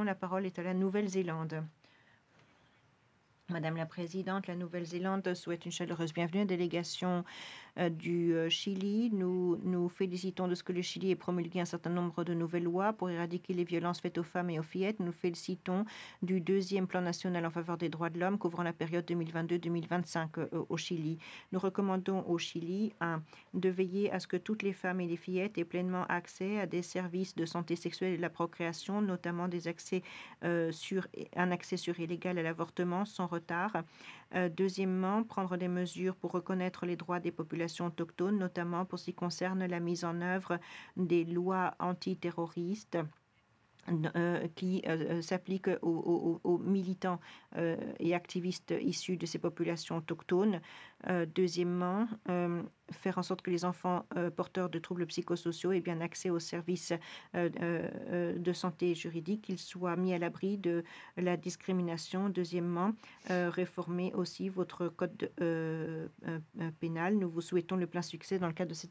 La parole est à la Nouvelle-Zélande. Madame la Présidente, la Nouvelle-Zélande souhaite une chaleureuse bienvenue à la délégation du Chili. Nous nous félicitons de ce que le Chili ait promulgué un certain nombre de nouvelles lois pour éradiquer les violences faites aux femmes et aux fillettes. Nous nous félicitons du deuxième plan national en faveur des droits de l'homme couvrant la période 2022-2025 au Chili. Nous recommandons au Chili de veiller à ce que toutes les femmes et les fillettes aient pleinement accès à des services de santé sexuelle et de la procréation, notamment un accès sûr et illégal à l'avortement sans retard. Deuxièmement, prendre des mesures pour reconnaître les droits des populations autochtones, notamment pour ce qui concerne la mise en œuvre des lois antiterroristes qui s'appliquent aux militants et activistes issus de ces populations autochtones. Deuxièmement, faire en sorte que les enfants porteurs de troubles psychosociaux aient bien accès aux services de santé juridique, qu'ils soient mis à l'abri de la discrimination. Deuxièmement, réformer aussi votre code pénal. Nous vous souhaitons le plein succès dans le cadre de cette